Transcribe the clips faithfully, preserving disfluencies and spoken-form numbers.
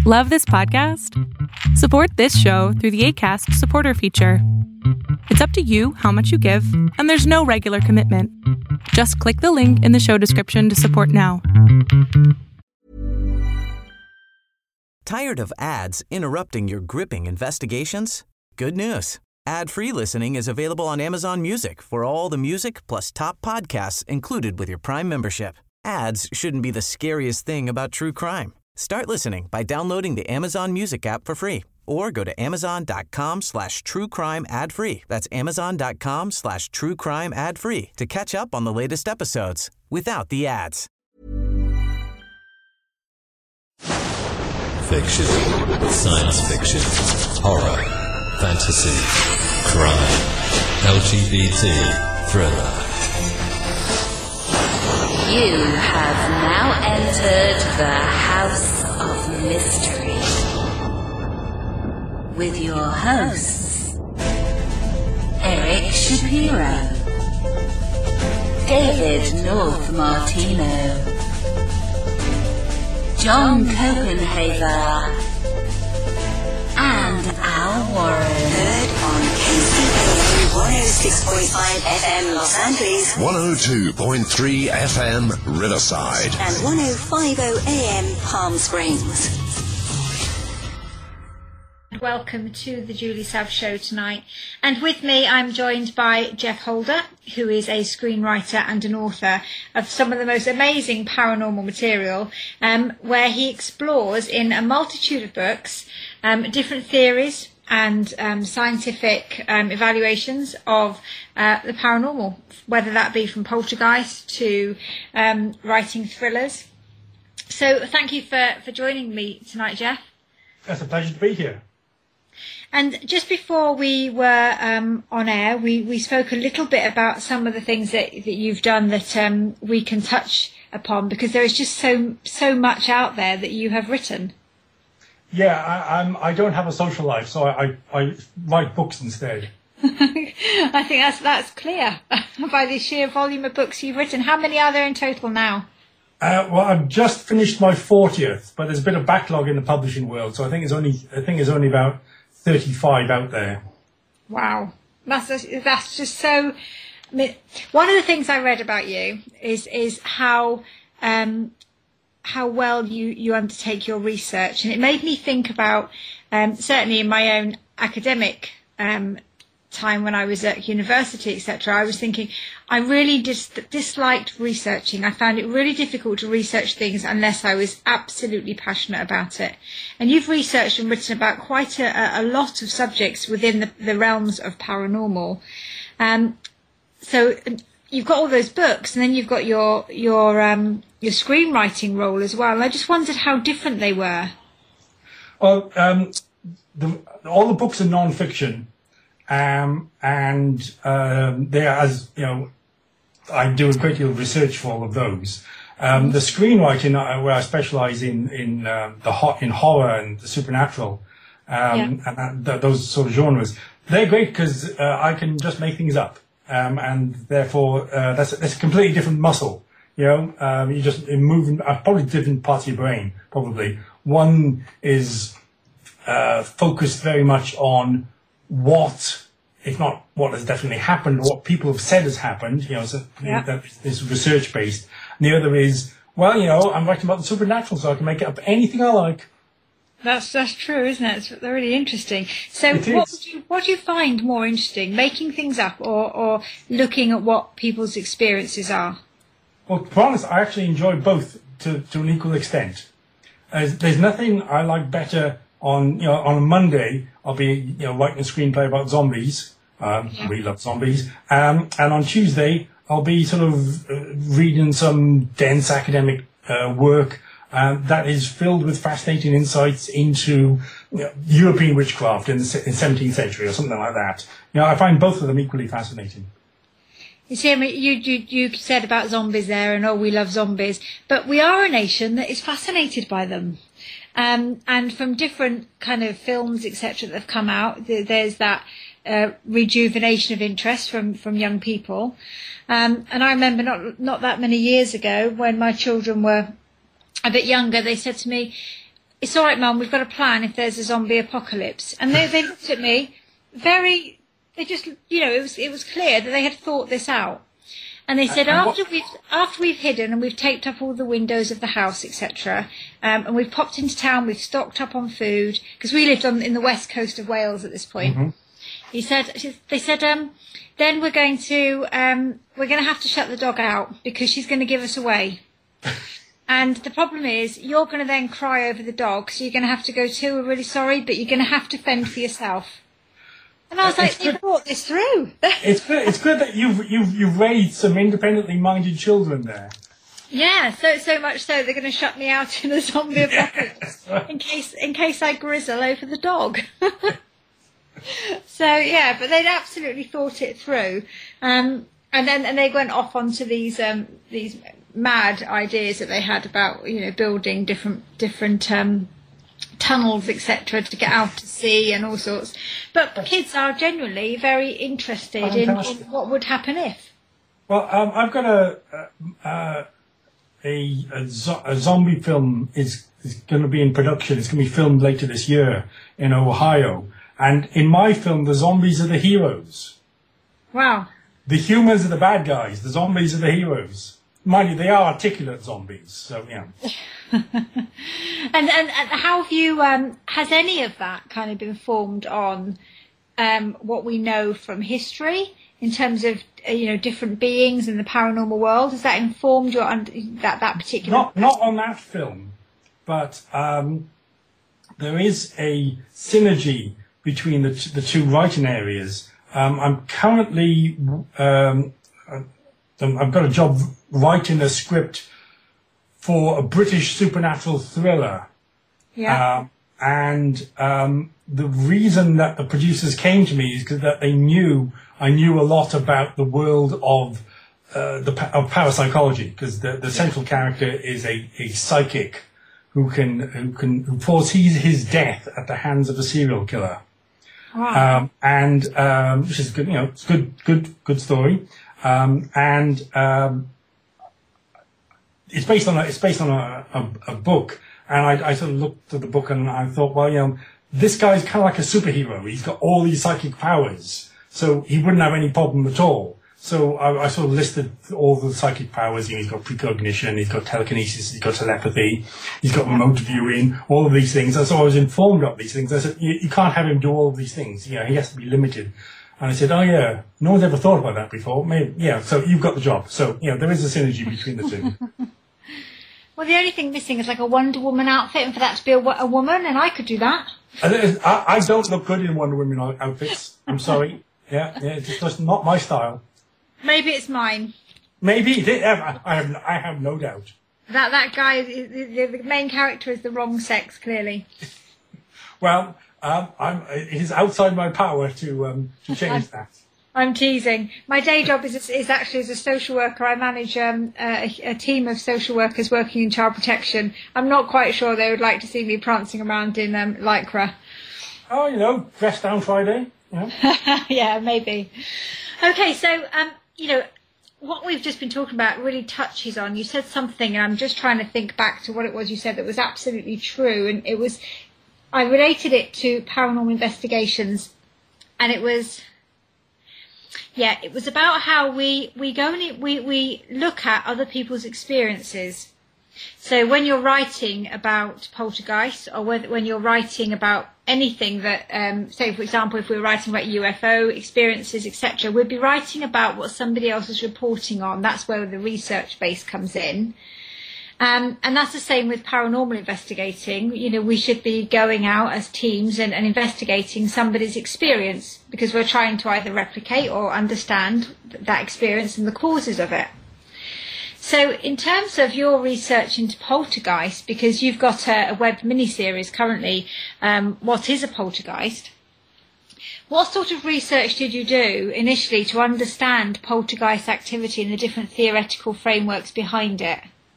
Love this podcast? Support this show through the Acast supporter feature. It's up to you how much you give, and there's no regular commitment. Just click the link in the show description to support now. Tired of ads interrupting your gripping investigations? Good news. Ad-free listening is available on Amazon Music for all the music plus top podcasts included with your Prime membership. Ads shouldn't be the scariest thing about true crime. Start listening by downloading the Amazon Music app for free or go to amazon.com slash true crime ad free. That's amazon.com slash true crime ad free to catch up on the latest episodes without the ads. Fiction, science fiction, horror, fantasy, crime, L G B T, thriller. You have now entered the House of Mystery with your hosts, Eric Shapiro, David North Martino, John Copenhaver, and Al Warren. Heard on K C A one oh six point five F M Los Angeles, one oh two point three F M Riverside, and ten fifty A M Palm Springs. Welcome to the Julie Sav Show tonight. And with me, I'm joined by Jeff Holder, who is a screenwriter and an author of some of the most amazing paranormal material, um, where he explores in a multitude of books um, different theories and um, scientific um, evaluations of uh, the paranormal, whether that be from poltergeist to um, writing thrillers. So thank you for, for joining me tonight, Jeff. It's a pleasure to be here. And just before we were um, on air, we, we spoke a little bit about some of the things that, that you've done that um, we can touch upon, because there is just so so much out there that you have written. Yeah, I, I'm, I don't have a social life, so I, I, I write books instead. I think that's that's clear by the sheer volume of books you've written. How many are there in total now? Uh, well, I've just finished my fortieth, but there's a bit of backlog in the publishing world, so I think it's only I think it's only about thirty-five out there. Wow, that's a, that's just so. I mean, one of the things I read about you is is how um, how well you, you undertake your research, and it made me think about um, certainly in my own academic um, time when I was at university, et cetera. I was thinking I really dis- disliked researching. I found it really difficult to research things unless I was absolutely passionate about it. And you've researched and written about quite a, a lot of subjects within the, the realms of paranormal. Um, so you've got all those books, and then you've got your your um, your screenwriting role as well. And I just wondered how different they were. Well, um, the, all the books are non-fiction. Um, and um, they are, as you know, I do a great deal of research for all of those. Um, the screenwriting, uh, where I specialise in in uh, the ho- in horror and the supernatural, um, yeah. and th- those sort of genres, they're great because uh, I can just make things up, um, and therefore uh, that's that's a completely different muscle. You know, um, you just move uh, probably different parts of your brain. Probably one is uh, focused very much on what, if not what has definitely happened, what people have said has happened, you know, so yeah. that is research based. And the other is, well, you know, I'm writing about the supernatural, so I can make up anything I like. That's that's true, isn't it? It's really interesting. So what would you, what do you find more interesting, making things up or, or looking at what people's experiences are? Well, to be honest, I actually enjoy both to, to an equal extent. There's, there's nothing I like better. On you know on a Monday, I'll be you know writing a screenplay about zombies. Um, yeah. I really love zombies. Um, and on Tuesday, I'll be sort of uh, reading some dense academic uh, work uh, that is filled with fascinating insights into you know, European witchcraft in the seventeenth century or something like that. You know, I find both of them equally fascinating. You see, I mean, you, you, you said about zombies there, and oh, we love zombies, but we are a nation that is fascinated by them. Um, and from different kind of films, et cetera, that have come out, there's that uh, rejuvenation of interest from, from young people. Um, and I remember not not that many years ago when my children were a bit younger, they said to me, it's all right, Mum, we've got a plan if there's a zombie apocalypse. And they, they looked at me very, they just, you know, it was it was clear that they had thought this out. And they said, and after what- we've after we've hidden and we've taped up all the windows of the house, et cetera, um, and we've popped into town, we've stocked up on food, because we lived on in the west coast of Wales at this point. Mm-hmm. He said, they said, um, then we're going to um, we're going to have to shut the dog out because she's going to give us away. And the problem is, you're going to then cry over the dog, so you're going to have to go too. We're really sorry, but you're going to have to fend for yourself. And I was like, It's you good. thought this through. It's good. It's good that you've you've you've raised some independently minded children there. Yeah, so so much so they're going to shut me out in a zombie apocalypse in case in case I grizzle over the dog. So yeah, but they'd absolutely thought it through, um, and then and they went off onto these um, these mad ideas that they had about, you know, building different different um, tunnels, et cetera, to get out to sea and all sorts. But kids are genuinely very interested in, in what would happen if. Well, um, I've got a uh, a, a, zo- a zombie film is is going to be in production. It's going to be filmed later this year in Ohio. And in my film, the zombies are the heroes. Wow. The humans are the bad guys. The zombies are the heroes. Mind you, they are articulate zombies. So, yeah. and, and and how have you? Um, has any of that kind of been formed on um, what we know from history in terms of uh, you know, different beings in the paranormal world? Has that informed your un- that that particular? Not not on that film, but um, there is a synergy between the t- the two writing areas. Um, I'm currently um, I've got a job writing a script for a British supernatural thriller. Yeah. Um, and um, the reason that the producers came to me is because that they knew I knew a lot about the world of uh, the pa- of parapsychology, because the, the central character is a, a psychic who can who can who foresees his death at the hands of a serial killer. Wow. Um, and um, which is good, you know, it's good, good, good story. Um, and um, it's based on a, it's based on a, a, a book. And I, I sort of looked at the book and I thought, well, you know, this guy's kind of like a superhero. He's got all these psychic powers, so he wouldn't have any problem at all. So I, I sort of listed all the psychic powers. You know, he's got precognition, he's got telekinesis, he's got telepathy, he's got remote viewing, all of these things. And so I was informed of these things. I said, you, you can't have him do all of these things. You know, he has to be limited. And I said, oh yeah, no one's ever thought about that before. Maybe, yeah, so you've got the job. So, you know, there is a synergy between the two. Well, the only thing missing is like a Wonder Woman outfit, and for that to be a, a woman, and I could do that. I, I don't look good in Wonder Woman outfits. I'm sorry. Yeah, yeah, it's just not my style. Maybe it's mine. Maybe it is. I I have, I have no doubt. That that guy, the, the main character, is the wrong sex, clearly. Well, um, I'm, it is outside my power to um, to change that. I'm teasing. My day job is is actually as a social worker. I manage um, a, a team of social workers working in child protection. I'm not quite sure they would like to see me prancing around in um, lycra. Oh, you know, dress down Friday. Yeah, yeah, maybe. Okay, so um, you know, what we've just been talking about really touches on. You said something, and I'm just trying to think back to what it was you said that was absolutely true, and it was. I related it to paranormal investigations, and it was. Yeah, it was about how we, we go and we, we look at other people's experiences. So when you're writing about poltergeist, or whether, when you're writing about anything that, um, say, for example, if we're writing about U F O experiences, et cetera, we'd be writing about what somebody else is reporting on. That's where the research base comes in. Um, and that's the same with paranormal investigating. You know, we should be going out as teams and, and investigating somebody's experience, because we're trying to either replicate or understand that experience and the causes of it. So in terms of your research into poltergeist, because you've got a, a web mini-series currently, um, What is a Poltergeist? What sort of research did you do initially to understand poltergeist activity and the different theoretical frameworks behind it?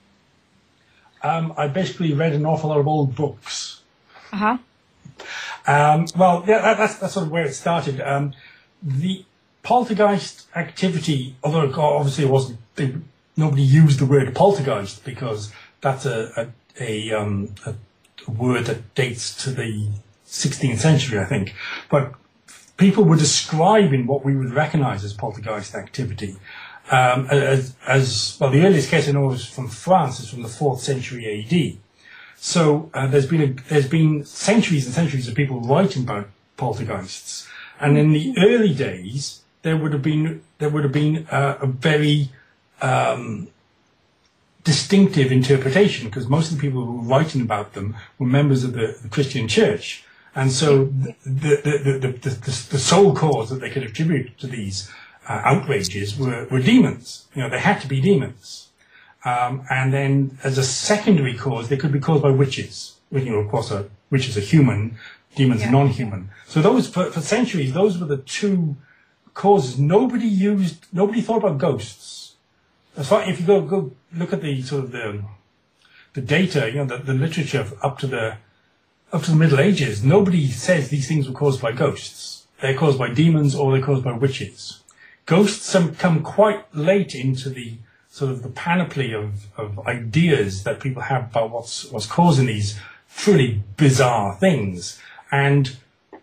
Um, I basically read an awful lot of old books. Uh-huh. Um, well, yeah, that, that's, that's sort of where it started. Um, the poltergeist activity, although obviously it wasn't, they, nobody used the word poltergeist because that's a, a, a, um, a a word that dates to the sixteenth century, I think. But people were describing what we would recognise as poltergeist activity. Um, as, as well, the earliest case I know is from France, is from the fourth century A D. So uh, there's been a, there's been centuries and centuries of people writing about poltergeists, and in the early days there would have been there would have been uh, a very um, distinctive interpretation, because most of the people who were writing about them were members of the, the Christian Church, and so the the, the, the, the, the the sole cause that they could attribute to these uh, outrages were, were demons. You know, they had to be demons. Um, and then as a secondary cause, they could be caused by witches. You know, of course, a, witches are human, demons yeah. are non-human. So those, for, for centuries, those were the two causes. Nobody used, nobody thought about ghosts. As far, if you go, go look at the sort of the, the data, you know, the, the literature up to the, up to the Middle Ages, nobody says these things were caused by ghosts. They're caused by demons or they're caused by witches. Ghosts come quite late into the sort of the panoply of, of ideas that people have about what's what's causing these truly bizarre things. And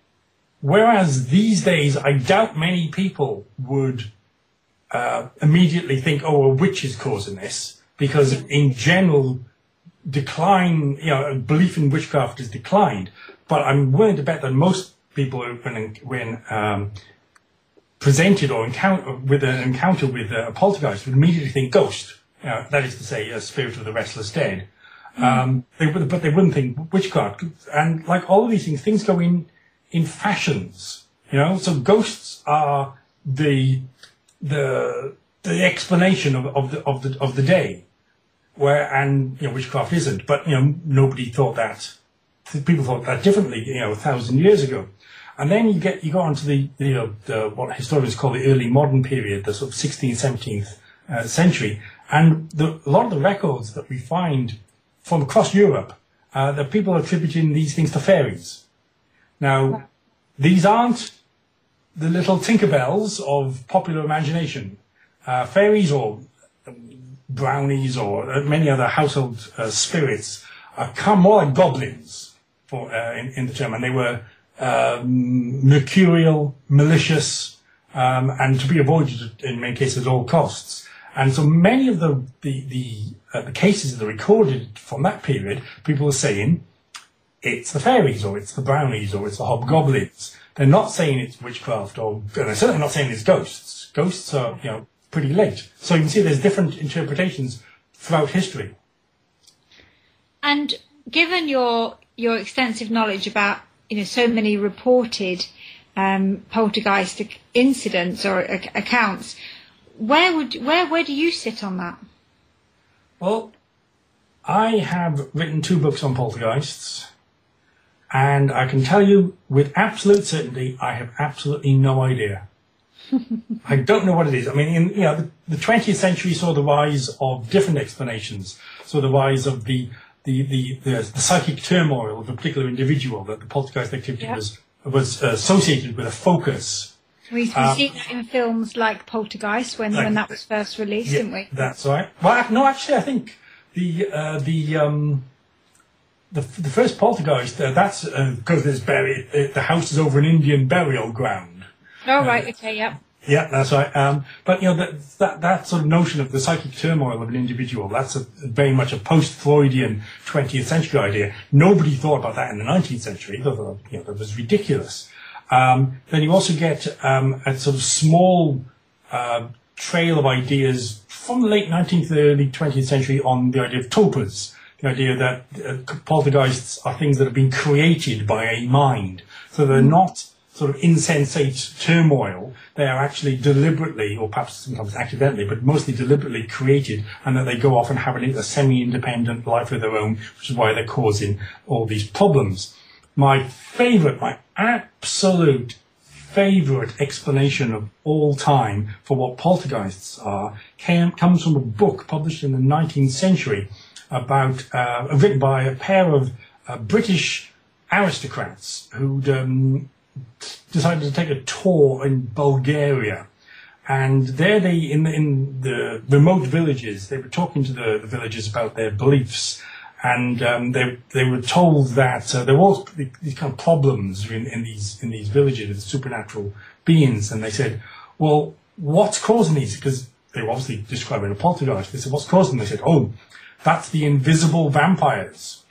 whereas these days, I doubt many people would uh, immediately think, oh, a witch is causing this, because in general, decline, you know, belief in witchcraft has declined. But I'm willing to bet that most people, when, when um, presented or encounter with an encounter with a poltergeist, would immediately think ghost. You know, that is to say, a spirit of the restless dead. Mm. Um, they would, but they wouldn't think witchcraft. And like all of these things, things go in in fashions. You know, so ghosts are the the the explanation of, of the of the of the day, where and you know witchcraft isn't. But you know, nobody thought that. People thought that differently. You know, a thousand years ago. And then you get you go on to the, you know, the, what historians call the early modern period, the sort of sixteenth, seventeenth uh, century, and the, a lot of the records that we find from across Europe, uh, that people are attributing these things to fairies. Now, these aren't the little Tinkerbells of popular imagination. Uh, fairies or brownies or many other household uh, spirits are come more like goblins for uh, in, in the term, and they were Um, mercurial, malicious, um, and to be avoided in many cases at all costs. And so many of the the the, uh, the cases that are recorded from that period, people are saying it's the fairies, or it's the brownies, or it's the hobgoblins. They're not saying it's witchcraft, or and they're certainly not saying it's ghosts. Ghosts are, you know, pretty late. So you can see there's different interpretations throughout history. And given your your extensive knowledge about, you know, so many reported um, poltergeist incidents or ac- accounts, where would where where do you sit on that? Well, I have written two books on poltergeists, and I can tell you with absolute certainty, I have absolutely no idea. I don't know what it is. I mean, in, you know, the, the twentieth century saw the rise of different explanations. So the rise of the The, the, the, the psychic turmoil of a particular individual, that the poltergeist activity yep. was was uh, associated with a focus. We've um, seen that in films like Poltergeist when, like, when that was first released, yeah, didn't we? That's right. Well, no, actually, I think the uh, the um, the the first Poltergeist uh, that's because uh, there's buried uh, the house is over an Indian burial ground. Oh right, uh, okay, yep. Yeah, that's right. Um, but you know that, that that sort of notion of the psychic turmoil of an individual, that's a, very much a post-Freudian twentieth century idea. Nobody thought about that in the nineteenth century. They thought, you know, that was ridiculous. Um, then you also get um, a sort of small uh, trail of ideas from the late nineteenth, early twentieth century on the idea of tulpas, the idea that uh, poltergeists are things that have been created by a mind, so they're not sort of insensate turmoil. They are actually deliberately, or perhaps sometimes accidentally, but mostly deliberately created, and that they go off and have a semi-independent life of their own, which is why they're causing all these problems. My favourite, my absolute favourite explanation of all time for what poltergeists are came, comes from a book published in the nineteenth century about, uh, written by a pair of uh, British aristocrats who'd um, decided to take a tour in Bulgaria, and there they in in the remote villages they were talking to the, the villagers about their beliefs, and um, they they were told that uh, there was these kind of problems in, in these in these villages with supernatural beings, and they said, well, what's causing these? Because they were obviously describing a poltergeist. They said, what's causing them? They said, oh, that's the invisible vampires.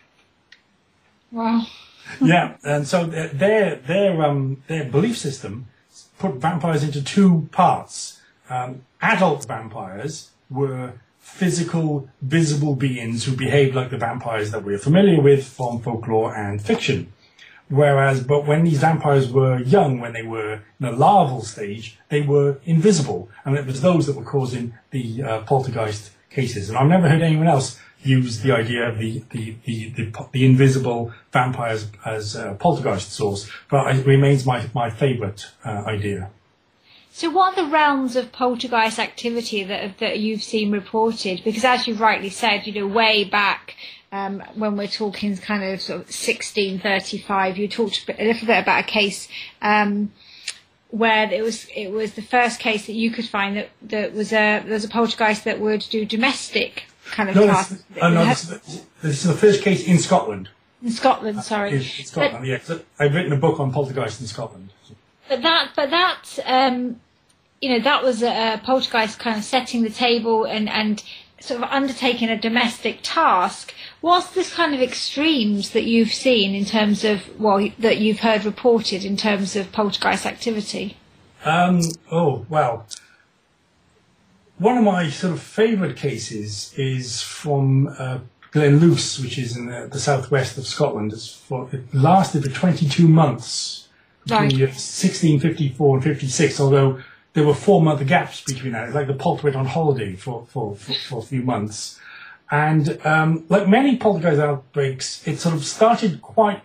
Wow. Yeah, and so their their um their belief system put vampires into two parts. Um, adult vampires were physical, visible beings who behaved like the vampires that we're familiar with from folklore and fiction. Whereas, but when these vampires were young, when they were in the larval stage, they were invisible, and it was those that were causing the uh, poltergeist cases. And I've never heard anyone else use the idea of the the the, the, the invisible vampires as a poltergeist source, but it remains my my favourite uh, idea. So what are the realms of poltergeist activity that that you've seen reported? Because as you rightly said, you know, way back um, when we're talking kind of, sort of sixteen thirty-five, you talked a little bit about a case um, where it was it was the first case that you could find that, that was a there was a poltergeist that would do domestic kind of no, tasks. This, uh, no, this, this is the first case in Scotland. In Scotland, sorry. In, in Scotland, but, yeah. So I've written a book on poltergeist in Scotland. But that, but that, um, you know, that was a, a poltergeist kind of setting the table and, and sort of undertaking a domestic task. What's this kind of extremes that you've seen in terms of, well, that you've heard reported in terms of poltergeist activity? Um, oh, well, one of my sort of favourite cases is from uh, Glenluce, which is in the, the southwest of Scotland. It's for, it lasted for twenty-two months. Between Right. years sixteen fifty-four and fifty-six, although there were four-month gaps between that. It's like the Polt went on holiday for, for, for, for a few months. And um, like many poltergeist outbreaks, it sort of started quite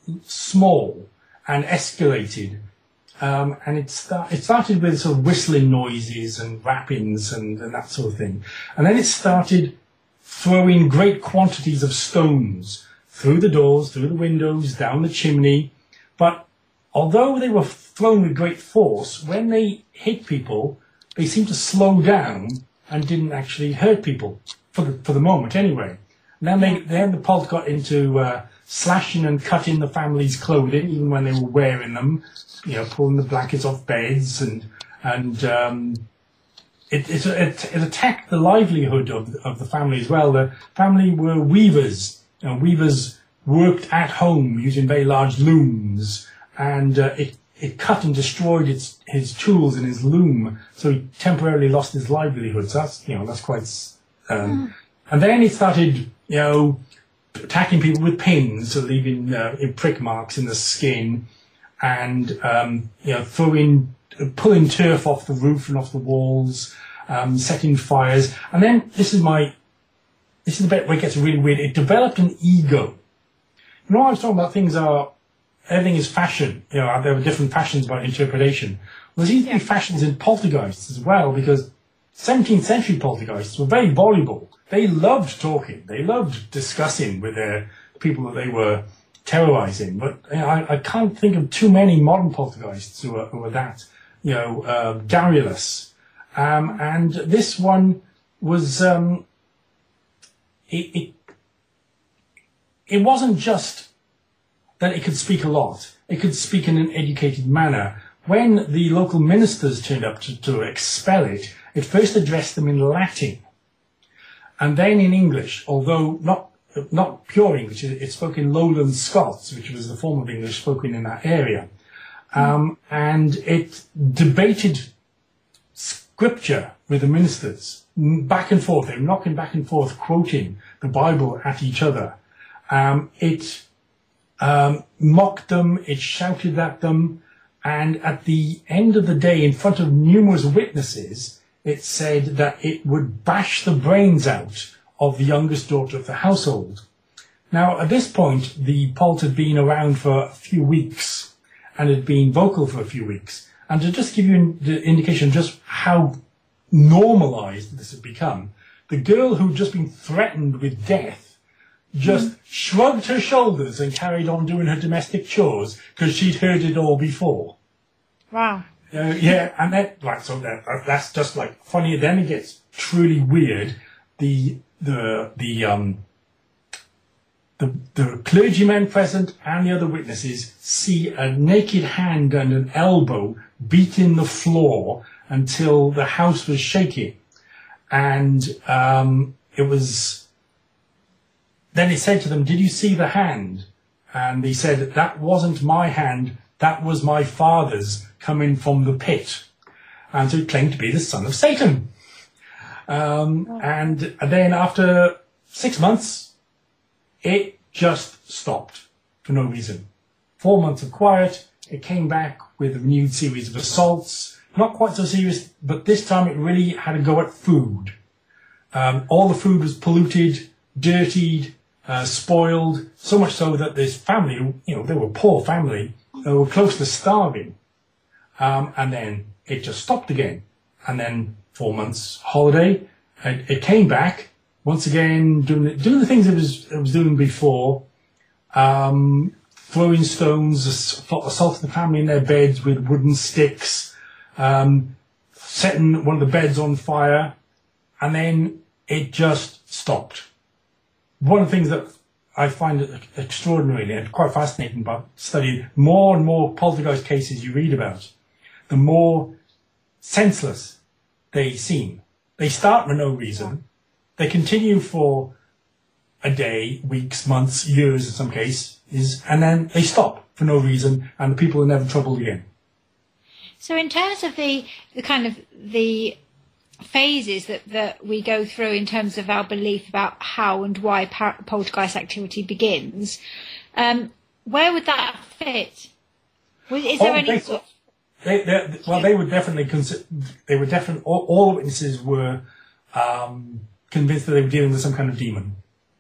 small and escalated. Um, and it, start, it started with sort of whistling noises and rappings and, and that sort of thing. And then it started throwing great quantities of stones through the doors, through the windows, down the chimney. But although they were thrown with great force, when they hit people, they seemed to slow down and didn't actually hurt people, for the, for the moment anyway. And then, they, then the Polt got into uh, slashing and cutting the family's clothing, even when they were wearing them, you know, pulling the blankets off beds, and and um, it, it, it, it attacked the livelihood of, of the family as well. The family were weavers. You know, weavers worked at home using very large looms. And uh, it, it cut and destroyed its, his tools and his loom, so he temporarily lost his livelihood. So that's, you know, that's quite... Um, mm. And then he started, you know, attacking people with pins, so leaving uh, prick marks in the skin, and, um, you know, throwing, pulling turf off the roof and off the walls, um, setting fires. And then, this is my... This is the bit where it gets really weird. It developed an ego. You know, I was talking about things are... Everything is fashion. You know, there were different fashions about interpretation. Well, there seems to be fashions in poltergeists as well, because seventeenth century poltergeists were very voluble. They loved talking. They loved discussing with their people that they were terrorizing. But you know, I, I can't think of too many modern poltergeists who are, who are that, you know, uh, garrulous. Um, and this one was, um, it, it, it wasn't just that it could speak a lot. It could speak in an educated manner. When the local ministers turned up to, to expel it, it first addressed them in Latin, and then in English, although not not pure English. It, it spoke in Lowland Scots, which was the form of English spoken in that area. Um, and it debated scripture with the ministers, back and forth. They were knocking back and forth, quoting the Bible at each other. Um, it... Um, mocked them, it shouted at them, and at the end of the day, in front of numerous witnesses, it said that it would bash the brains out of the youngest daughter of the household. Now, at this point, the Polt had been around for a few weeks and had been vocal for a few weeks. And to just give you the indication of just how normalized this had become, the girl who'd just been threatened with death just mm. shrugged her shoulders and carried on doing her domestic chores because she'd heard it all before. Wow. Uh, yeah, and that, like, so that, that's just like funny. Then it gets truly weird. The, the, the, um, the, the clergymen present and the other witnesses see a naked hand and an elbow beating the floor until the house was shaking. And um, it was, then he said to them, "Did you see the hand?" And he said, "That wasn't my hand, that was my father's coming from the pit." And so he claimed to be the son of Satan. Um, and then after six months, it just stopped for no reason. Four months of quiet, it came back with a renewed series of assaults. Not quite so serious, but this time it really had to go at food. Um, all the food was polluted, dirtied, uh, spoiled, so much so that this family, you know, they were a poor family, they were close to starving. Um, and then it just stopped again. And then four months holiday, it, it came back once again, doing the, doing the things it was it was doing before, um, throwing stones, assaulting the family in their beds with wooden sticks, um, setting one of the beds on fire, and then it just stopped. One of the things that I find extraordinary and quite fascinating about studying more and more poltergeist cases you read about, the more senseless they seem. They start for no reason. They continue for a day, weeks, months, years in some cases, and then they stop for no reason, and the people are never troubled again. So in terms of the, the kind of the phases that, that we go through in terms of our belief about how and why par- poltergeist activity begins, um, where would that fit? Is there oh, any... They, they, they, well, they were definitely, consi- they were definitely, all, all the witnesses were um, convinced that they were dealing with some kind of demon.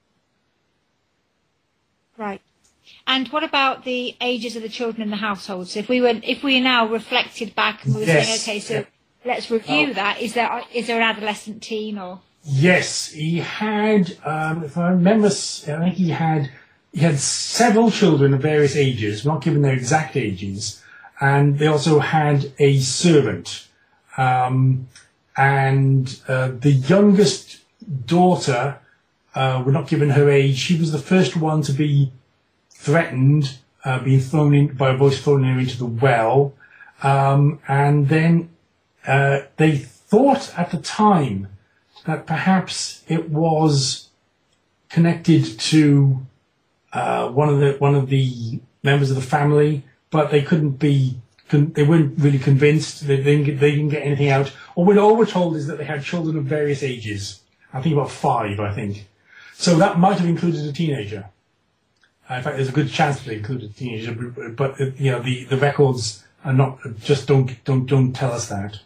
Right. And what about the ages of the children in the household? So if we were, if we now reflected back and we were yes. saying, okay, so let's review oh. that. Is there is there an adolescent teen or? Yes, he had. Um, if I remember, I think he had he had several children of various ages. Not given their exact ages, and they also had a servant. Um, and uh, the youngest daughter, uh, we're not given her age. She was the first one to be threatened, uh, being thrown in by a voice throwing her into the well, um, and then uh, they thought at the time that perhaps it was connected to uh, one of the one of the members of the family, but they couldn't be. Con- they weren't really convinced. They didn't get, they didn't get anything out. All we're, all we're told is that they had children of various ages. I think about five. I think so. That might have included a teenager. Uh, in fact, there's a good chance that they included a teenager, but, but uh, you know, the, the records are not just don't don't don't tell us that.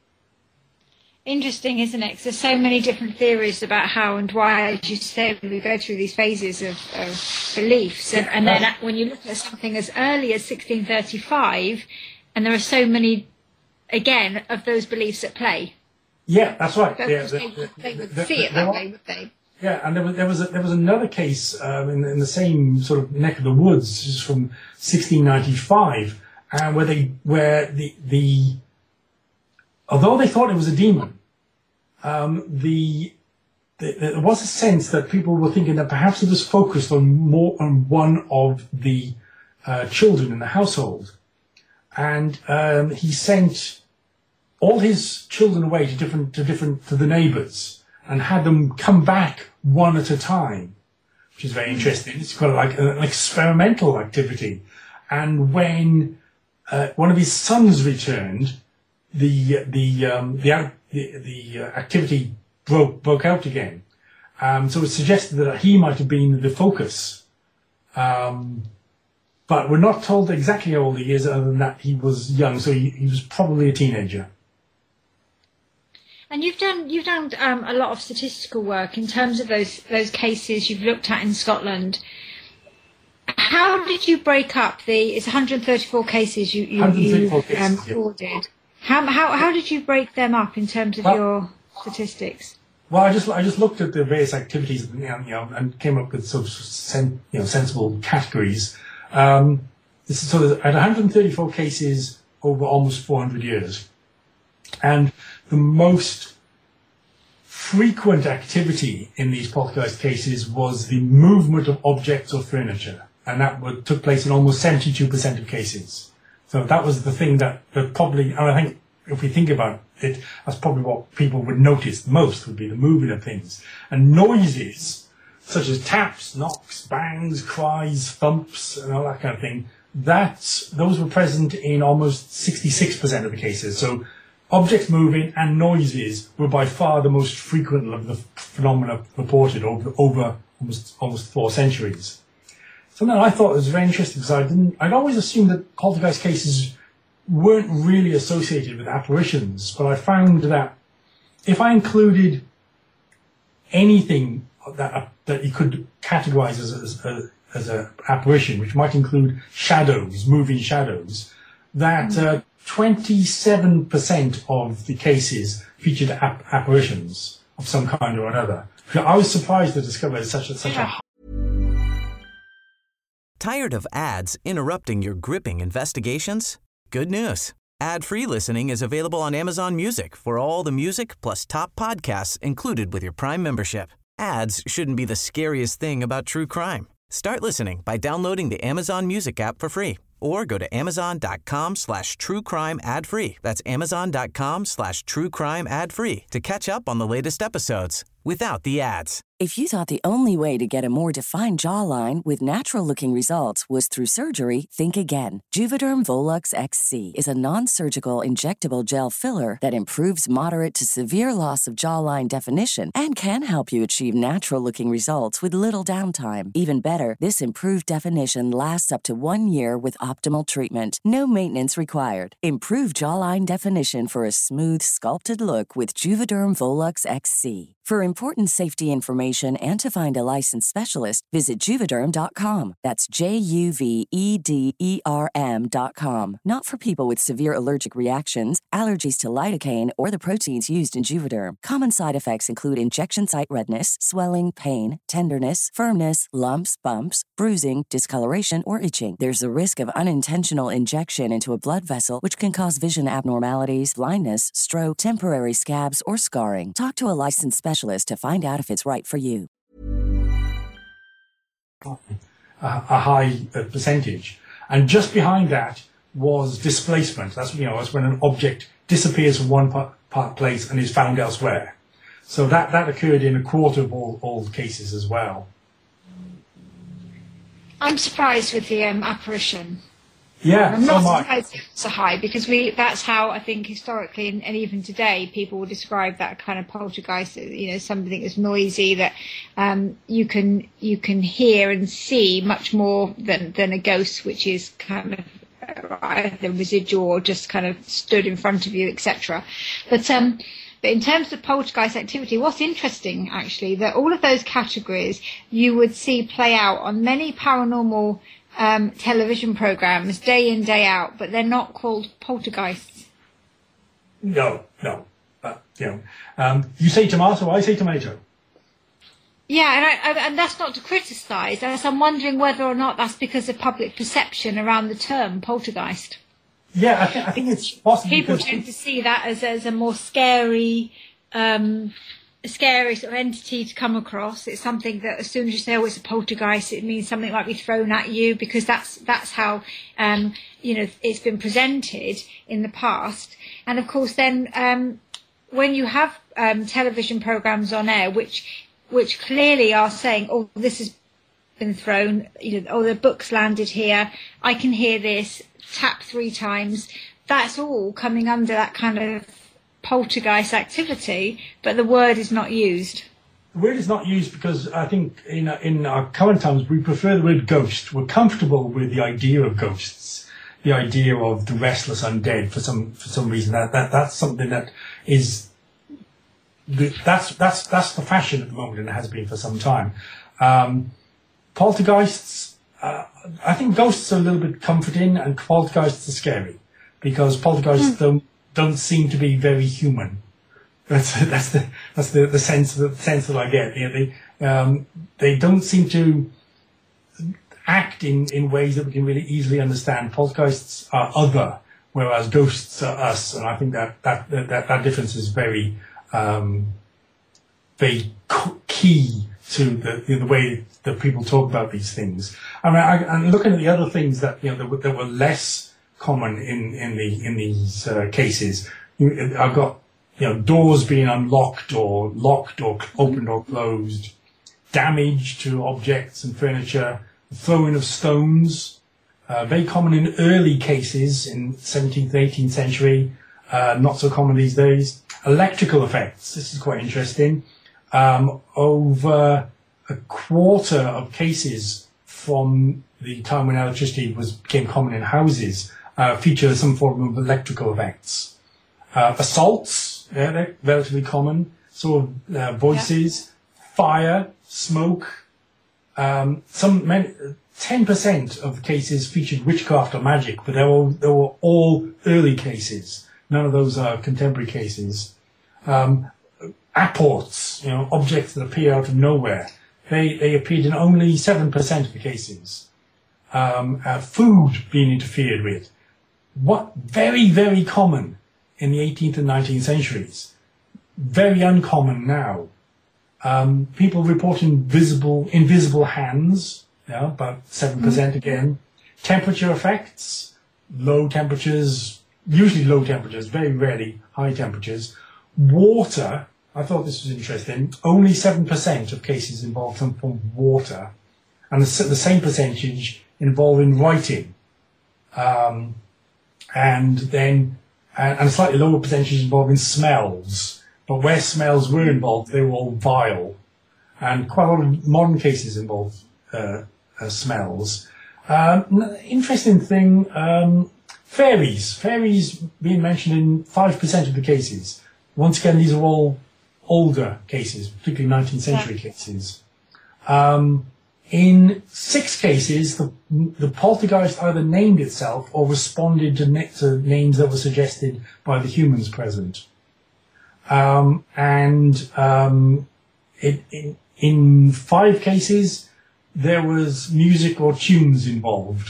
Interesting, isn't it? 'Cause there's so many different theories about how and why, as you say, we go through these phases of, of beliefs, and, and then when you look at something as early as sixteen thirty-five, and there are so many, again, of those beliefs at play. Yeah, that's right. Yeah, they, the, they would the, see the, it that the, way, would they? Yeah, and there was there was a, there was another case um, in, in the same sort of neck of the woods, just from sixteen ninety-five, uh, where they where the the although they thought it was a demon, um, the, the there was a sense that people were thinking that perhaps it was focused on more on one of the uh, children in the household, and um, he sent all his children away to different to different to the neighbours, and had them come back one at a time, which is very interesting. It's kind of like an experimental activity. And when uh, one of his sons returned, the the um, the the, the uh, activity broke broke out again. Um, so it suggested that he might have been the focus. Um, but we're not told exactly how old he is, other than that he was young, so he, he was probably a teenager. And you've done you've done um, a lot of statistical work in terms of those those cases you've looked at in Scotland. How did you break up the? It's one hundred thirty-four cases you you, you um, recorded. How how how did you break them up in terms of well, your statistics? Well, I just I just looked at the various activities, you know, and came up with sort of sen, you know sensible categories. Um, this is, so at one hundred thirty-four cases over almost four hundred years, and the most frequent activity in these poltergeist cases was the movement of objects or furniture, and that would, took place in almost seventy-two percent of cases. So that was the thing that, that probably, and I think if we think about it, that's probably what people would notice most, would be the movement of things. And noises, such as taps, knocks, bangs, cries, thumps, and all that kind of thing, that, those were present in almost sixty-six percent of the cases. So objects moving and noises were by far the most frequent of the phenomena reported over, over almost, almost four centuries. Something I thought was very interesting, because I didn't, I'd always assumed that poltergeist cases weren't really associated with apparitions, but I found that if I included anything that that you could categorize as as a, as a apparition, which might include shadows, moving shadows, that uh, twenty-seven percent of the cases featured ap- apparitions of some kind or another. I was surprised to discover such a such a high. Tired of ads interrupting your gripping investigations? Good news. Ad-free listening is available on Amazon Music for all the music plus top podcasts included with your Prime membership. Ads shouldn't be the scariest thing about true crime. Start listening by downloading the Amazon Music app for free or go to amazon.com slash true crime ad free. That's amazon.com slash true crime ad free to catch up on the latest episodes without the ads. If you thought the only way to get a more defined jawline with natural-looking results was through surgery, think again. Juvederm Volux X C is a non-surgical injectable gel filler that improves moderate to severe loss of jawline definition and can help you achieve natural-looking results with little downtime. Even better, this improved definition lasts up to one year with optimal treatment. No maintenance required. Improve jawline definition for a smooth, sculpted look with Juvederm Volux X C. For important safety information and to find a licensed specialist, visit Juvederm dot com. That's J U V E D E R M dot com. Not for people with severe allergic reactions, allergies to lidocaine, or the proteins used in Juvederm. Common side effects include injection site redness, swelling, pain, tenderness, firmness, lumps, bumps, bruising, discoloration, or itching. There's a risk of unintentional injection into a blood vessel, which can cause vision abnormalities, blindness, stroke, temporary scabs, or scarring. Talk to a licensed specialist to find out if it's right for you. A, a high uh, percentage, and just behind that was displacement. That's you know that's when an object disappears from one part, part place and is found elsewhere. So that that occurred in a quarter of all, all cases as well. I'm surprised with the um, apparition. Yeah, I'm so not much. surprised it's so high, because we that's how I think historically and, and even today people will describe that kind of poltergeist, you know, something that's noisy, that um, you can you can hear and see much more than, than a ghost, which is kind of either residual or just kind of stood in front of you, et cetera. But um, but in terms of poltergeist activity, what's interesting actually, that all of those categories you would see play out on many paranormal Um, television programs day in, day out, but they're not called poltergeists. No, no. But, you know, um, you say tomato, I say tomato. Yeah, and, I, and that's not to criticise. I'm wondering whether or not that's because of public perception around the term poltergeist. Yeah, I, th- I think it's possible. People tend to see that as, as a more scary, um, a scary sort of entity to come across. It's something that as soon as you say, oh, it's a poltergeist, it means something might be thrown at you, because that's that's how um, you know it's been presented in the past. And of course, then um, when you have um, television programs on air, which which clearly are saying, oh, this has been thrown, you know, oh, the book's landed here, I can hear this, tap three times. That's all coming under that kind of poltergeist activity, but the word is not used. The word is not used because I think in in our current times we prefer the word ghost. We're comfortable with the idea of ghosts, the idea of the restless undead for some for some reason. That that that's something that is that's that's that's the fashion at the moment, and it has been for some time. Um, poltergeists, uh, I think ghosts are a little bit comforting, and poltergeists are scary because poltergeists mm. don't. don't seem to be very human. That's that's the that's the, the sense the sense that I get. You know, they um, they don't seem to act in, in ways that we can really easily understand. Poltergeists are other, whereas ghosts are us, and I think that that that, that difference is very um, very clear. very key to the, you know, the way that people talk about these things. I mean, I, I'm looking at the other things that, you know, that were, that were less common in, in the, in these uh, cases. I've got, you know, doors being unlocked or locked or opened or closed, damage to objects and furniture, throwing of stones, uh, very common in early cases in seventeenth, eighteenth century, uh, not so common these days. Electrical effects, this is quite interesting. Um, over a quarter of cases from the time when electricity was became common in houses uh, feature some form of electrical effects. Uh, assaults, yeah, they're relatively common. So uh, voices, yeah. Fire, smoke. Um, some many, ten percent of cases featured witchcraft or magic, but they were they were all early cases. None of those are contemporary cases. Um, apports, you know, objects that appear out of nowhere. They they appeared in only seven percent of the cases. Um, uh, food being interfered with. What very very common in the eighteenth and nineteenth centuries. Very uncommon now. Um, people reporting visible invisible hands. Yeah, about seven percent mm-hmm. again. Temperature effects. Low temperatures. Usually low temperatures. Very rarely high temperatures. Water. I thought this was interesting. Only seven percent of cases involve some form of water, and the, the same percentage involving writing. Um, and then, and, and a slightly lower percentage involving smells. But where smells were involved, they were all vile. And quite a lot of modern cases involve uh, uh, smells. Um, interesting thing, um, fairies. Fairies being mentioned in five percent of the cases. Once again, these are all older cases, particularly nineteenth century yeah. cases. Um, in six cases, the, the poltergeist either named itself or responded to, na- to names that were suggested by the humans present. Um, and um, it, in, in five cases, there was music or tunes involved.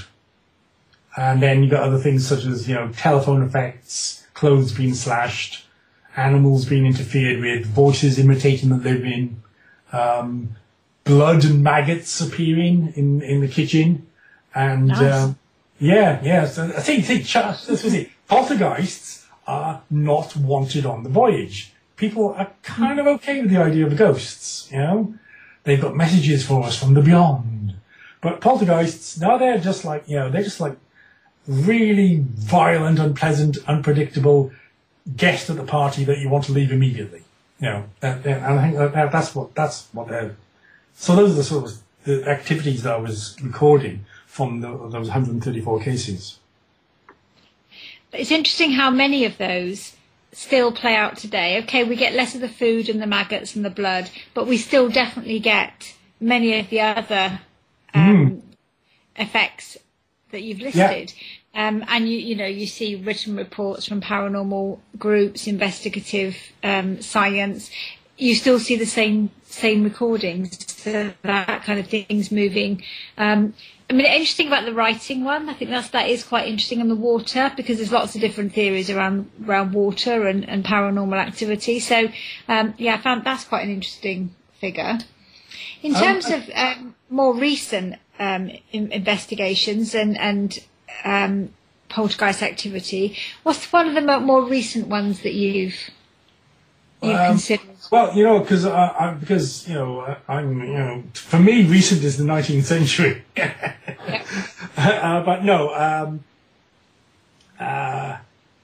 And then you got other things such as, you know, telephone effects, clothes being slashed, animals being interfered with, voices imitating the living, um, blood and maggots appearing in, in the kitchen. And, nice. um, yeah, yeah. So I think, think, this was it. Poltergeists are not wanted on the voyage. People are kind of okay with the idea of ghosts, you know. They've got messages for us from the beyond. But poltergeists, no, they're just like, you know, they're just like really violent, unpleasant, unpredictable guest at the party that you want to leave immediately. You know, and, and I think that, that's what, that's what they're, so those are the sort of the activities that I was recording from the, those one hundred thirty-four cases. It's interesting how many of those still play out today. Okay, we get less of the food and the maggots and the blood, but we still definitely get many of the other um, mm. effects that you've listed. Yeah. Um, and you, you know, you see written reports from paranormal groups, investigative um, science. You still see the same same recordings, so that kind of thing's moving. Um, I mean, interesting about the writing one. I think that's that is quite interesting, and the water, because there's lots of different theories around around water and, and paranormal activity. So, um, yeah, I found that's quite an interesting figure. In terms um, of um, more recent um, in, investigations and and um, poltergeist activity, what's one of the more recent ones that you've you've um, considered? Well, you know, because I, I, because you know, I'm you know, for me, recent is the nineteenth century. Yeah. uh, but no, um, uh,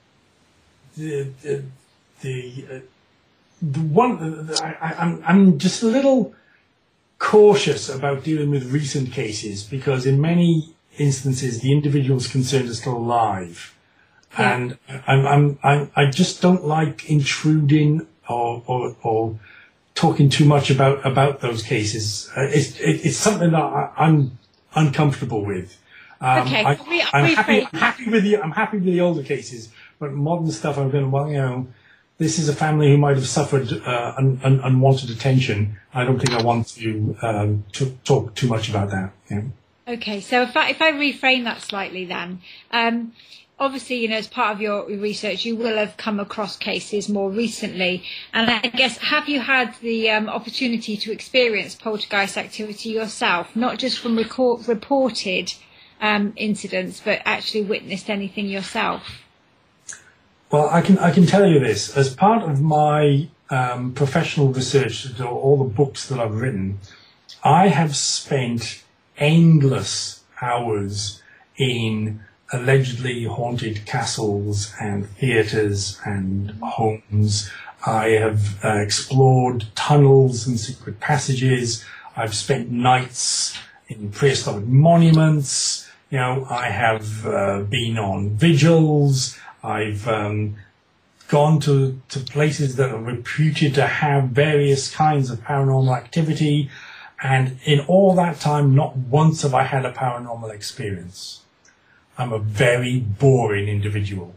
the the the, uh, the one the, I, I'm I'm just a little cautious about dealing with recent cases because in many instances the individuals concerned are still alive, yeah. and I'm I'm I'm I just don't like intruding. Or, or, or talking too much about, about those cases. Uh, it's, it, it's something that I, I'm uncomfortable with. Um, okay, I, we, I'm, we happy, I'm happy with the, I'm happy with the older cases, but modern stuff I'm going, well, you know, this is a family who might have suffered, uh, un, un, unwanted attention. I don't think I want to, um, to talk too much about that. Yeah. Okay, so if I, if I reframe that slightly then, um, obviously, you know, as part of your research, you will have come across cases more recently. And I guess, have you had the um, opportunity to experience poltergeist activity yourself, not just from record, reported um, incidents, but actually witnessed anything yourself? Well, I can I can tell you this. As part of my um, professional research, all the books that I've written, I have spent endless hours in allegedly haunted castles and theatres and homes. I have uh, explored tunnels and secret passages. I've spent nights in prehistoric monuments. You know, I have uh, been on vigils. I've um, gone to, to places that are reputed to have various kinds of paranormal activity. And in all that time, not once have I had a paranormal experience. I'm a very boring individual.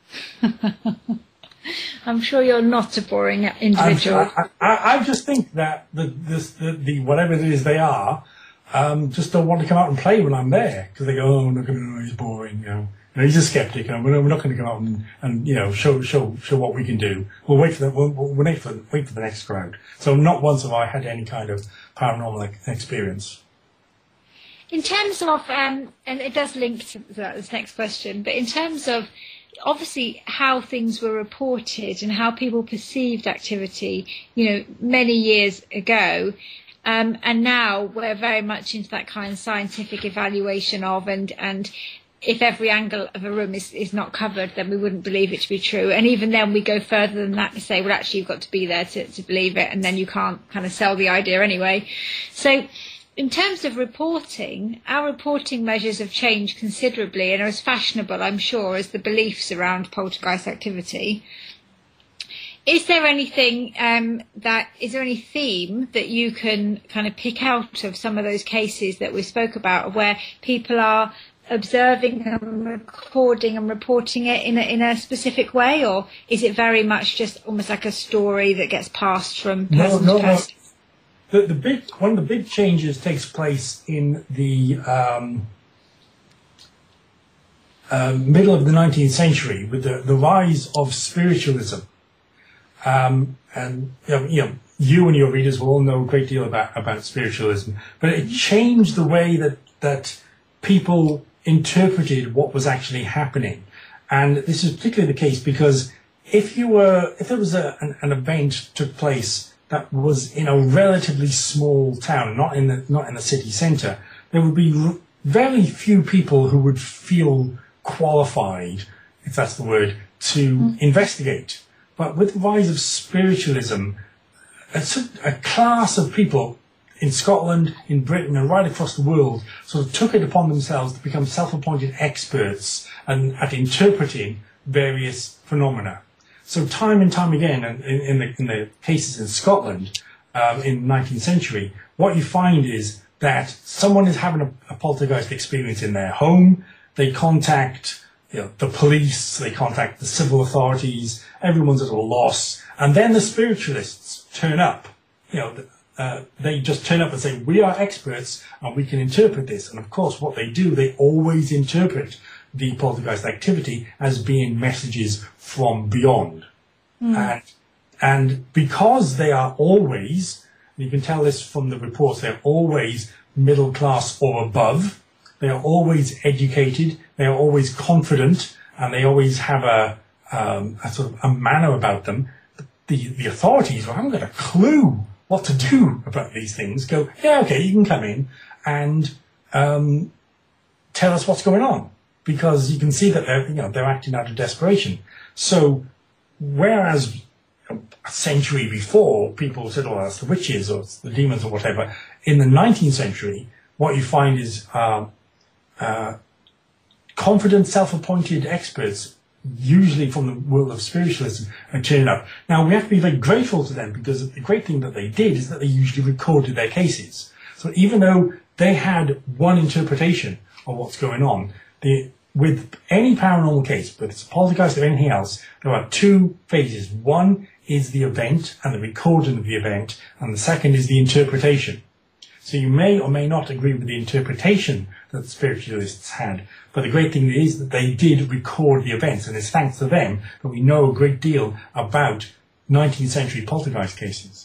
I'm sure you're not a boring individual. I, I, I just think that the, this, the, the whatever it is they are, um, just don't want to come out and play when I'm there because they go, oh, look at him, he's boring. You know, you know he's a skeptic, and we're, we're not going to come out and, and you know show show show what we can do. We'll wait for the we'll, we'll wait for wait for the next crowd. So not once have I had any kind of paranormal experience. In terms of, um, and it does link to that, this next question, but in terms of obviously how things were reported and how people perceived activity, you know, many years ago, um, and now we're very much into that kind of scientific evaluation of, and, and if every angle of a room is, is not covered, then we wouldn't believe it to be true. And even then we go further than that to say, well, actually, you've got to be there to, to believe it, and then you can't kind of sell the idea anyway. So in terms of reporting, our reporting measures have changed considerably and are as fashionable, I'm sure, as the beliefs around poltergeist activity. Is there anything um, that, is there any theme that you can kind of pick out of some of those cases that we spoke about where people are observing and recording and reporting it in a, in a specific way, or is it very much just almost like a story that gets passed from person no, no, to person? No. The, the big one of the big changes takes place in the um, uh, middle of the nineteenth century with the, the rise of spiritualism, um, and you know, you know you and your readers will all know a great deal about about spiritualism. But it changed the way that that people interpreted what was actually happening, and this is particularly the case because if you were if there was a, an, an event took place that was in a relatively small town, not in the not in the city centre, there would be r- very few people who would feel qualified, if that's the word, to mm. investigate. But with the rise of spiritualism, a, a class of people in Scotland, in Britain, and right across the world sort of took it upon themselves to become self-appointed experts and at interpreting various phenomena. So time and time again, in, in, the, in the cases in Scotland um, in the nineteenth century, what you find is that someone is having a, a poltergeist experience in their home. They contact you know, the police, they contact the civil authorities, everyone's at a loss. And then the spiritualists turn up. You know, uh, they just turn up and say, we are experts and we can interpret this. And of course, what they do, they always interpret the poltergeist activity as being messages from beyond. Mm. And, and because they are always, and you can tell this from the reports, they're always middle class or above, they are always educated, they are always confident, and they always have a, um, a sort of a manner about them. The, the authorities who haven't got a clue what to do about these things go, yeah, okay, you can come in and um, tell us what's going on. Because you can see that they're, you know, they're acting out of desperation. So, whereas a century before people said, "Oh, that's the witches or it's the demons or whatever," in the nineteenth century, what you find is uh, uh, confident, self-appointed experts, usually from the world of spiritualism, are turning up. Now, we have to be very grateful to them because the great thing that they did is that they usually recorded their cases. So, even though they had one interpretation of what's going on, the with any paranormal case, whether it's a poltergeist or anything else, there are two phases. One is the event and the recording of the event, and the second is the interpretation. So you may or may not agree with the interpretation that the spiritualists had. But the great thing is that they did record the events, and it's thanks to them that we know a great deal about nineteenth century poltergeist cases.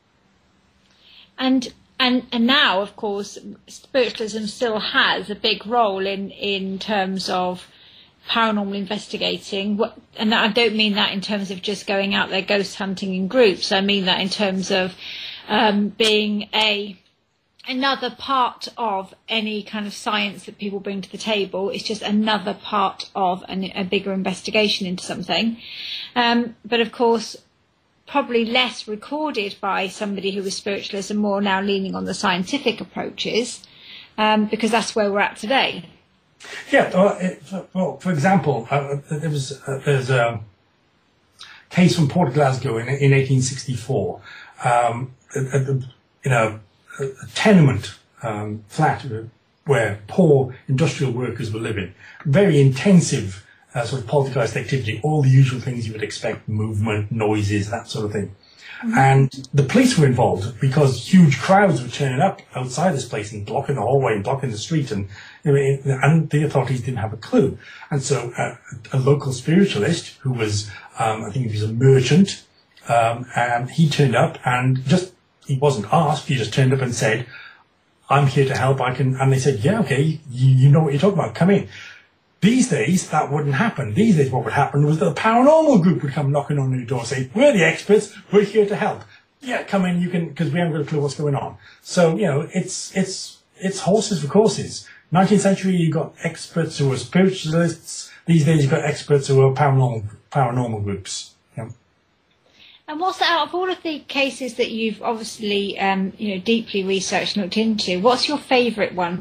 And and and now, of course, spiritualism still has a big role in, in terms of paranormal investigating. And I don't mean that in terms of just going out there ghost hunting in groups. I mean that in terms of um, being a another part of any kind of science that people bring to the table. It's just another part of an, a bigger investigation into something. Um, but of course, probably less recorded by somebody who was spiritualist and more now leaning on the scientific approaches, um, because that's where we're at today. Yeah, well, it, well for example, uh, there was uh, there's a case from Port Glasgow in, in eighteen sixty-four, um, in a, a tenement um, flat where poor industrial workers were living. Very intensive Uh, sort of poltergeist activity, all the usual things you would expect, movement, noises, that sort of thing. Mm-hmm. And the police were involved because huge crowds were turning up outside this place and blocking the hallway and blocking the street, and you know, and the authorities didn't have a clue. And so uh, a local spiritualist who was, um, I think he was a merchant, um, and he turned up and just, he wasn't asked, he just turned up and said, I'm here to help, I can, and they said, yeah, okay, you, you know what you're talking about, come in. These days, that wouldn't happen. These days, what would happen was that the paranormal group would come knocking on your door saying, we're the experts, we're here to help. Yeah, come in, you can, because we haven't got a clue what's going on. So, you know, it's, it's, it's horses for courses. nineteenth century, you got experts who were spiritualists. These days, you've got experts who are paranormal, paranormal groups. Yeah. And what's out of all of the cases that you've obviously, um, you know, deeply researched and looked into, what's your favourite one?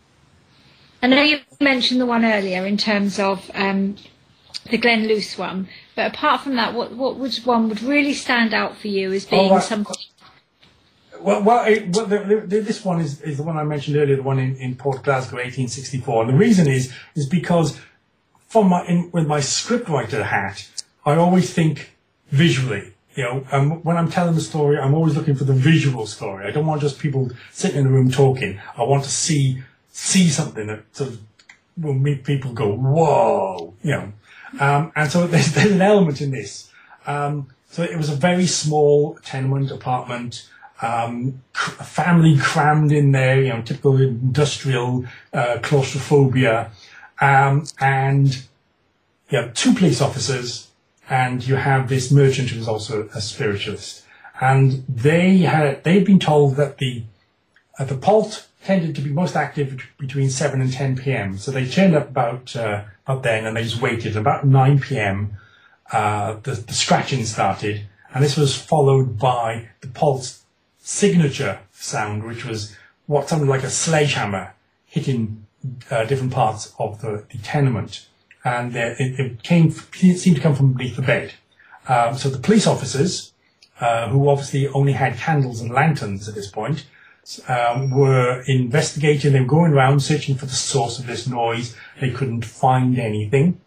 I know you mentioned the one earlier in terms of um, the Glen Luce one, but apart from that, what what would one would really stand out for you as being oh, right. something? Well, well, it, well the, the, this one is, is the one I mentioned earlier, the one in, in Port Glasgow, eighteen sixty-four, and the reason is is because from my in, with my scriptwriter hat, I always think visually. You know, um, when I'm telling the story, I'm always looking for the visual story. I don't want just people sitting in a room talking. I want to see. see something that sort of will make people go, whoa, you know. Um, and so there's, there's an element in this. Um, so it was a very small tenement apartment, um, cr- family crammed in there, you know, typical industrial uh, claustrophobia. Um, and you have two police officers, and you have this merchant who's also a spiritualist. And they had, they'd been told that the, uh, the Pult tended to be most active between seven and ten p.m. So they turned up about uh, about then, and they just waited. About nine p.m. Uh, the, the scratching started, and this was followed by the Pult's signature sound, which was what sounded like a sledgehammer hitting uh, different parts of the, the tenement, and uh, it, it came it seemed to come from beneath the bed. Um, so the police officers, uh, who obviously only had candles and lanterns at this point, Um, were investigating. They were going around searching for the source of this noise. They couldn't find anything.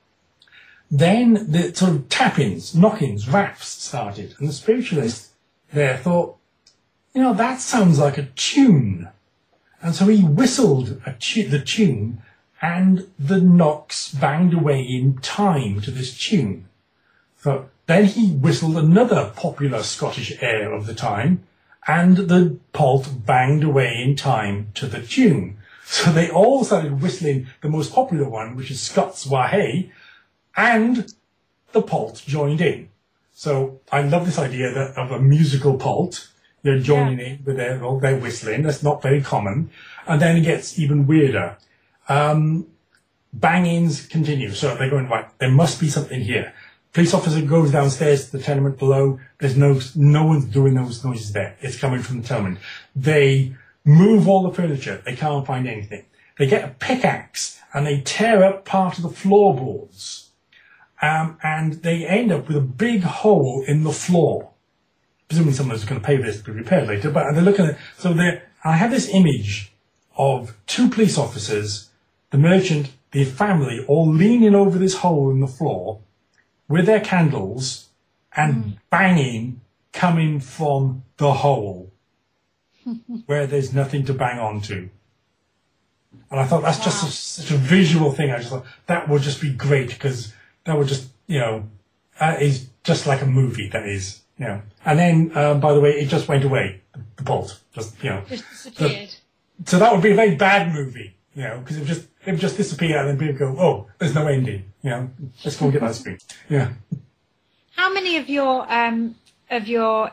Then the sort of tap-ins, knock-ins, raps started, and the spiritualist there thought, you know, that sounds like a tune. And so he whistled a tu- the tune, and the knocks banged away in time to this tune. So then he whistled another popular Scottish air of the time, and the Pult banged away in time to the tune. So they all started whistling the most popular one, which is Scots Wha Hae, and the Pult joined in. So I love this idea that of a musical Pult, they're joining yeah. in with their, their whistling. That's not very common. And then it gets even weirder. Um, bangings continue. So they're going, right, there must be something here. Police officer goes downstairs to the tenement below. There's no, no one's doing those noises there. It's coming from the tenement. They move all the furniture. They can't find anything. They get a pickaxe and they tear up part of the floorboards. Um, and they end up with a big hole in the floor. Presumably someone's going to pay for this to be repaired later, but they're looking at, so they I have this image of two police officers, the merchant, the family, all leaning over this hole in the floor, with their candles and mm. banging coming from the hole. where there's nothing to bang on to. And I thought that's wow. just a, such a visual thing. I just thought that would just be great because that would just, you know, that is just like a movie, that is, you know. And then, um, by the way, it just went away, the, the bolt, just, you know. Just disappeared. So, so that would be a very bad movie, you know, because it would just, it would just disappear and then people go, oh, there's no ending, you know, let's go and get that screen. Yeah. How many of your, um, of your,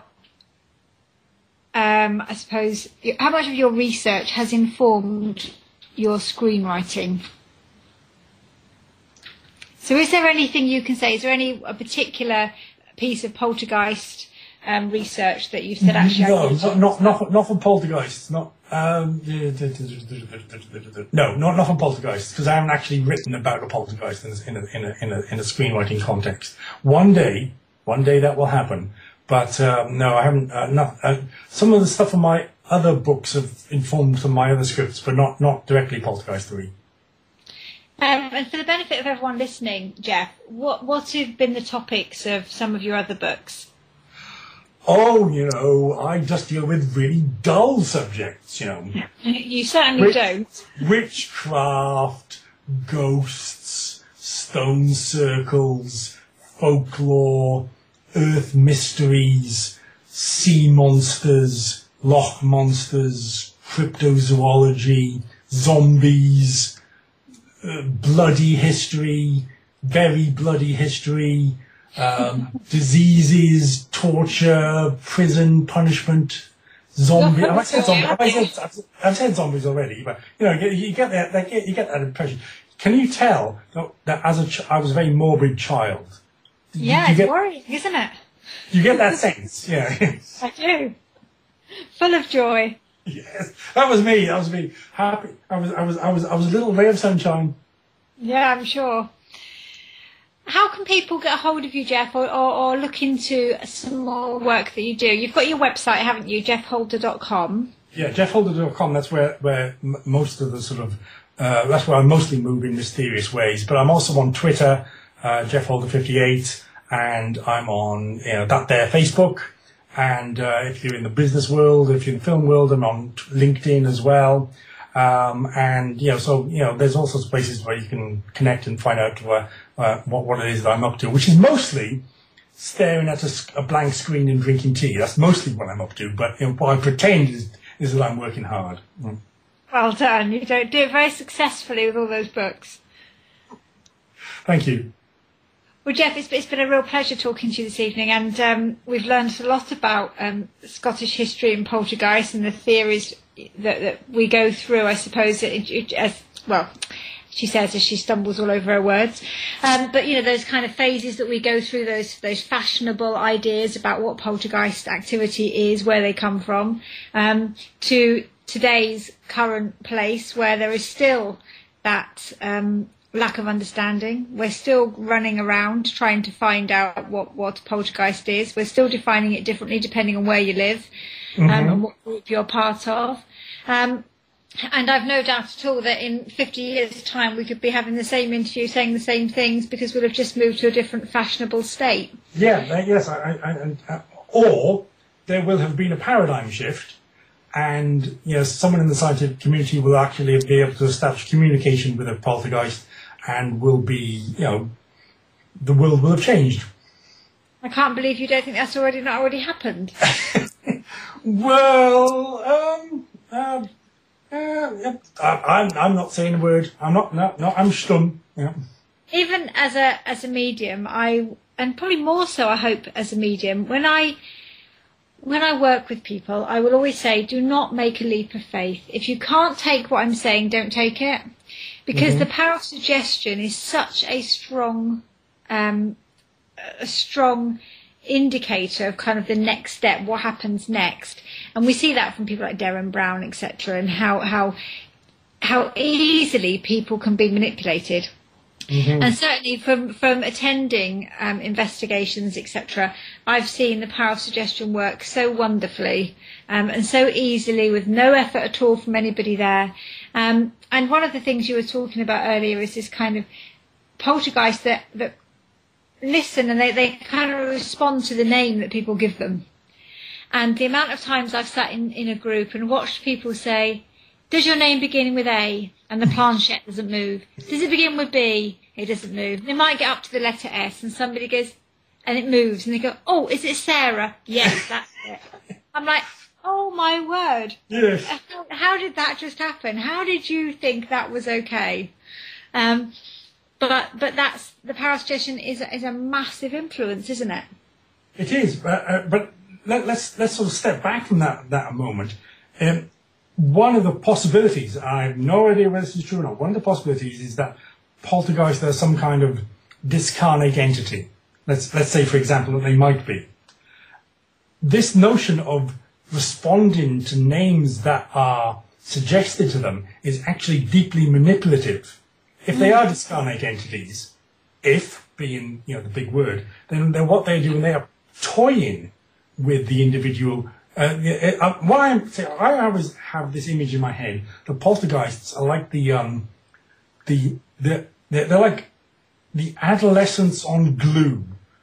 um, I suppose, how much of your research has informed your screenwriting? So is there anything you can say, is there any a particular piece of Poltergeist um, research that you've said actually... No, not, not, not, not for Poltergeist, not... Um, no, not, not for Poltergeist, because I haven't actually written about a Poltergeist in a, in, a, in, a, in, a, in a screenwriting context. One day, one day that will happen, but um, no, I haven't... Uh, not, uh, some of the stuff in my other books have informed some of my other scripts, but not, not directly Poltergeist three. Um, and for the benefit of everyone listening, Jeff, what what have been the topics of some of your other books? Oh, you know, I just deal with really dull subjects, you know. You certainly Witch, don't. Witchcraft, ghosts, stone circles, folklore, earth mysteries, sea monsters, loch monsters, cryptozoology, zombies, Uh, bloody history, very bloody history, um, diseases, torture, prison, punishment, zombie. Have I said zombie? Have I said, I've, I've said zombies already, but you know, you, you get that, that, you get that impression. Can you tell that, that as a ch- I was a very morbid child? Yeah, you, you it's get, worrying, isn't it? You get that sense, yeah. I do. Full of joy. Yes, that was me. That was me. Happy. I was. I was. I was. I was a little ray of sunshine. Yeah, I'm sure. How can people get a hold of you, Jeff, or, or, or look into some more work that you do? You've got your website, haven't you? jeff holder dot com. Yeah, jeff holder dot com. That's where where m- most of the sort of uh, that's where I mostly move in mysterious ways. But I'm also on Twitter, uh, jeff holder fifty-eight, and I'm on you know that there Facebook. And uh, if you're in the business world, if you're in the film world, I'm on LinkedIn as well. Um, and, you know, so, you know, there's all sorts of places where you can connect and find out uh, uh, what, what it is that I'm up to, which is mostly staring at a, a blank screen and drinking tea. That's mostly what I'm up to. But you know, what I pretend is, is that I'm working hard. Mm. Well done. You don't do it very successfully with all those books. Thank you. Well, Jeff, it's, it's been a real pleasure talking to you this evening, and um, we've learned a lot about um, Scottish history and Poltergeist and the theories that, that we go through, I suppose, it, it, as well, she says as she stumbles all over her words. Um, but, you know, those kind of phases that we go through, those those fashionable ideas about what Poltergeist activity is, where they come from, um, to today's current place where there is still that... Um, lack of understanding. We're still running around trying to find out what, what Poltergeist is. We're still defining it differently depending on where you live um, mm-hmm. and what group you're part of. Um, and I've no doubt at all that in fifty years' time we could be having the same interview, saying the same things because we'll have just moved to a different fashionable state. Yeah, yes. I, I, I, or there will have been a paradigm shift and you know, someone in the scientific community will actually be able to establish communication with a poltergeist and will be, you know, the world will have changed. I can't believe you don't think that's already not already happened. well, um, uh, uh, I, I'm I'm not saying a word. I'm not. No, no I'm stum. Yeah. Even as a as a medium, I and probably more so, I hope, as a medium, when I when I work with people, I will always say, do not make a leap of faith. If you can't take what I'm saying, don't take it. Because mm-hmm. the power of suggestion is such a strong, um, a strong indicator of kind of the next step, what happens next. And we see that from people like Derren Brown, et cetera, and how how how easily people can be manipulated. Mm-hmm. And certainly from from attending um, investigations, et cetera, I've seen the power of suggestion work so wonderfully um, and so easily with no effort at all from anybody there. Um, and one of the things you were talking about earlier is this kind of poltergeist that, that listen and they, they kind of respond to the name that people give them. And the amount of times I've sat in, in a group and watched people say, does your name begin with A? And the planchette doesn't move. Does it begin with B? It doesn't move. They might get up to the letter S and somebody goes, and it moves. And they go, oh, is it Sarah? Yes, that's it. I'm like, oh my word. Yes. How, how did that just happen? How did you think that was okay? Um, but but that's, the parasuggestion is, is a massive influence, isn't it? It is, but, uh, but let, let's let's sort of step back from that, that a moment. Um, one of the possibilities, I have no idea whether this is true or not, one of the possibilities is that poltergeists are some kind of discarnate entity. Let's, let's say, for example, that they might be. This notion of responding to names that are suggested to them is actually deeply manipulative. If they are discarnate entities, if being, you know, the big word, then, then what they do when they are toying with the individual. Uh, uh, what I'm saying, I always have this image in my head. The poltergeists are like the um, the the they're, they're like the adolescents on glue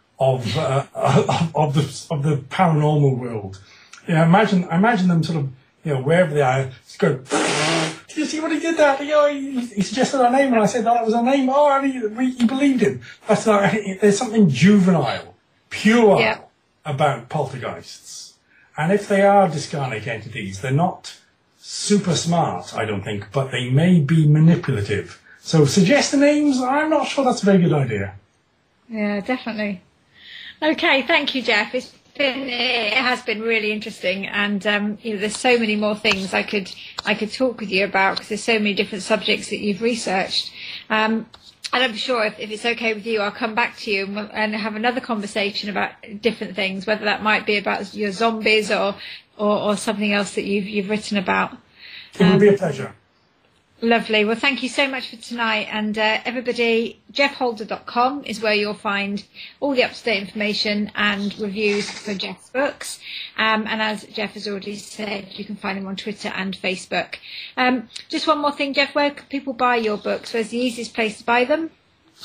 of uh, of, of the of the paranormal world. You know, imagine imagine them sort of, you know, wherever they are, just go. Did you see what he did there? You know, he, he suggested our name, and I said, "Oh, that was our name." Oh, and he, we, he believed him. That's like, there's something juvenile, pure yeah. about poltergeists. And if they are discarnate entities, they're not super smart, I don't think, but they may be manipulative. So suggest the names. I'm not sure that's a very good idea. Yeah, definitely. Okay, thank you, Jeff. It's been, it has been really interesting, and um, you know, there's so many more things I could I could talk with you about, because there's so many different subjects that you've researched. Um, and I'm sure if, if it's okay with you, I'll come back to you and, we'll, and have another conversation about different things, whether that might be about your zombies or or, or something else that you've you've written about. It would um, be a pleasure. Lovely. Well, thank you so much for tonight. And uh, everybody, jeff holder dot com is where you'll find all the up-to-date information and reviews for Jeff's books. Um, and as Jeff has already said, you can find him on Twitter and Facebook. Um, just one more thing, Jeff, where can people buy your books? Where's the easiest place to buy them?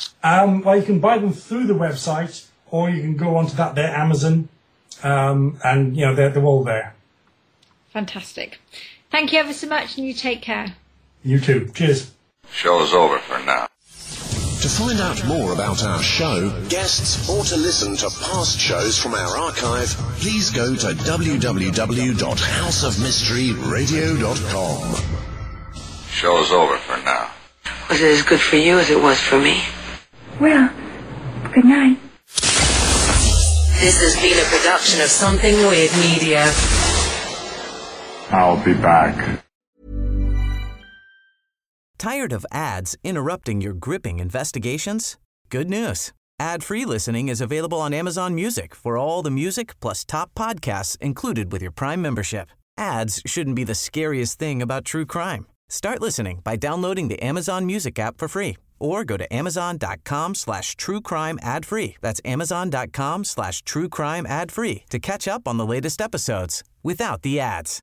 Um, well, you can buy them through the website, or you can go onto that there, Amazon, um, and, you know, they're, they're all there. Fantastic. Thank you ever so much, and you take care. You too. Cheers. Show's over for now. To find out more about our show, guests, or to listen to past shows from our archive, please go to w w w dot house of mystery radio dot com. Show's over for now. Was it as good for you as it was for me? Well, good night. This has been a production of Something Weird Media. I'll be back. Tired of ads interrupting your gripping investigations? Good news. Ad-free listening is available on Amazon Music for all the music plus top podcasts included with your Prime membership. Ads shouldn't be the scariest thing about true crime. Start listening by downloading the Amazon Music app for free or go to amazon.com slash true crime ad free. That's amazon.com slash true crime ad free to catch up on the latest episodes without the ads.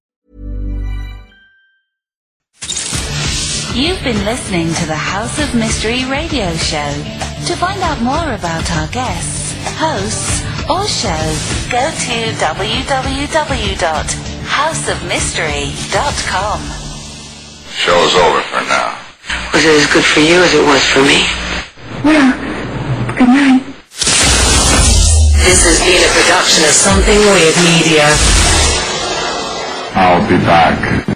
You've been listening to the House of Mystery radio show. To find out more about our guests, hosts, or shows, go to w w w dot house of mystery dot com. Show's over for now. Was it as good for you as it was for me? Well, good night. This has been a production of Something Weird Media. I'll be back.